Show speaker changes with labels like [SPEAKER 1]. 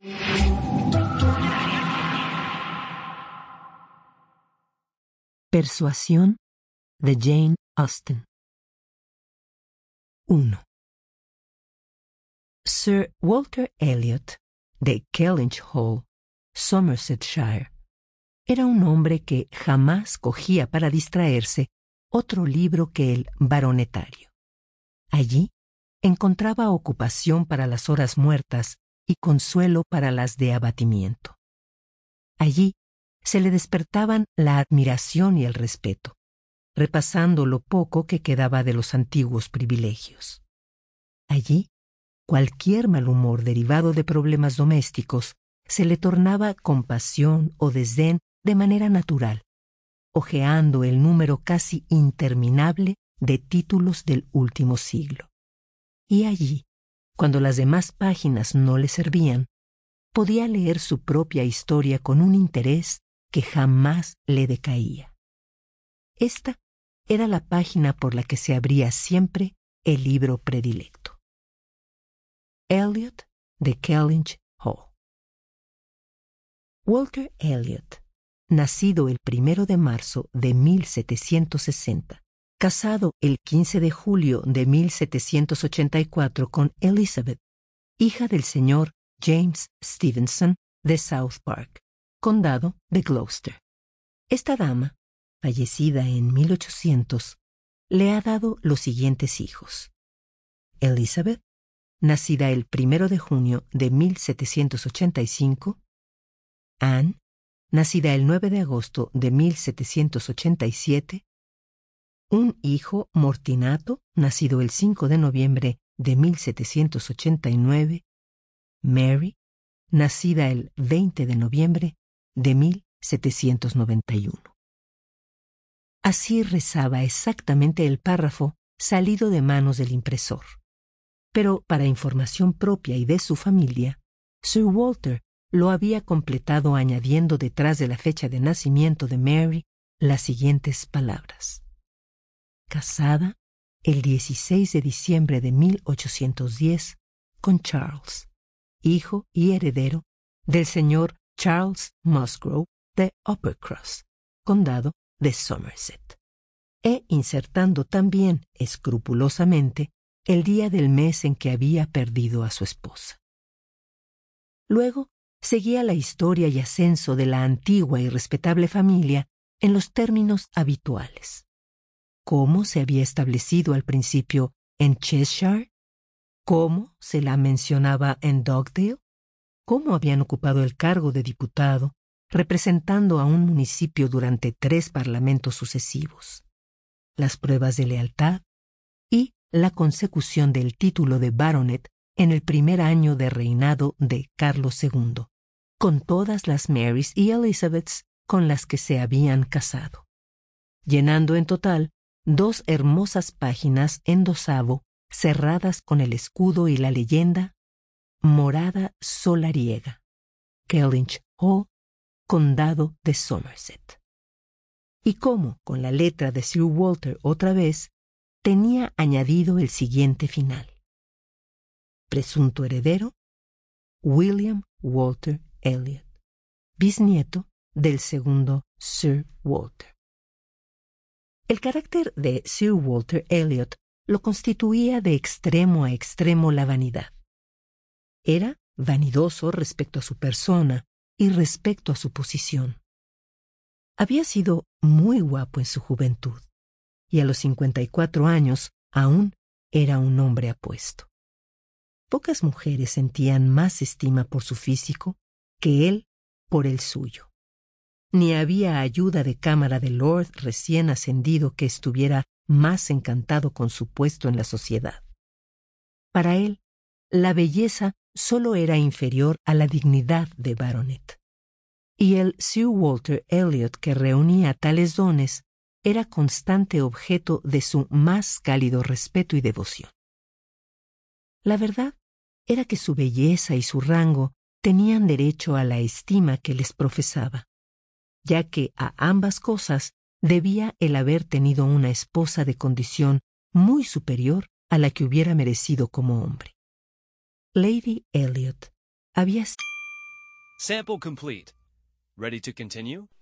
[SPEAKER 1] Persuasión de Jane Austen. 1. Sir Walter Elliot, de Kellynch Hall, Somersetshire, era un hombre que jamás cogía para distraerse otro libro que el baronetario. Allí encontraba ocupación para las horas muertas y consuelo para las de abatimiento. Allí se le despertaban la admiración y el respeto, repasando lo poco que quedaba de los antiguos privilegios. Allí, cualquier mal humor derivado de problemas domésticos se le tornaba compasión o desdén de manera natural, hojeando el número casi interminable de títulos del último siglo. Y allí, cuando las demás páginas no le servían, podía leer su propia historia con un interés que jamás le decaía. Esta era la página por la que se abría siempre el libro predilecto. Elliot, de Kellynch Hall. Walter Elliot, nacido el 1 de marzo de 1760, casado el 15 de julio de 1784 con Elizabeth, hija del señor James Stevenson de South Park, condado de Gloucester. Esta dama, fallecida en 1800, le ha dado los siguientes hijos: Elizabeth, nacida el 1 de junio de 1785, Anne, nacida el 9 de agosto de 1787, un hijo, Mortinato, nacido el 5 de noviembre de 1789, Mary, nacida el 20 de noviembre de 1791. Así rezaba exactamente el párrafo salido de manos del impresor. Pero para información propia y de su familia, Sir Walter lo había completado añadiendo detrás de la fecha de nacimiento de Mary las siguientes palabras: casada el 16 de diciembre de 1810 con Charles, hijo y heredero del señor Charles Musgrove de Uppercross, condado de Somerset, e insertando también escrupulosamente el día del mes en que había perdido a su esposa. Luego seguía la historia y ascenso de la antigua y respetable familia en los términos habituales. Cómo se había establecido al principio en Cheshire, cómo se la mencionaba en Dugdale, cómo habían ocupado el cargo de diputado, representando a un municipio durante 3 parlamentos sucesivos, las pruebas de lealtad y la consecución del título de baronet en el primer año de reinado de Carlos II, con todas las Marys y Elizabeths con las que se habían casado, llenando en total 2 hermosas páginas en dosavo cerradas con el escudo y la leyenda Morada solariega, Kellynch Hall, condado de Somerset. Y cómo, con la letra de Sir Walter otra vez, tenía añadido el siguiente final: presunto heredero, William Walter Elliot, bisnieto del segundo Sir Walter. El carácter de Sir Walter Elliot lo constituía de extremo a extremo la vanidad. Era vanidoso respecto a su persona y respecto a su posición. Había sido muy guapo en su juventud, y a los 54 años aún era un hombre apuesto. Pocas mujeres sentían más estima por su físico que él por el suyo. Ni había ayuda de cámara de Lord recién ascendido que estuviera más encantado con su puesto en la sociedad. Para él, la belleza solo era inferior a la dignidad de baronet. Y el Sir Walter Elliot que reunía tales dones era constante objeto de su más cálido respeto y devoción. La verdad era que su belleza y su rango tenían derecho a la estima que les profesaba, ya que a ambas cosas debía el haber tenido una esposa de condición muy superior a la que hubiera merecido como hombre. Lady Elliot había
[SPEAKER 2] Sample complete. Ready to continue?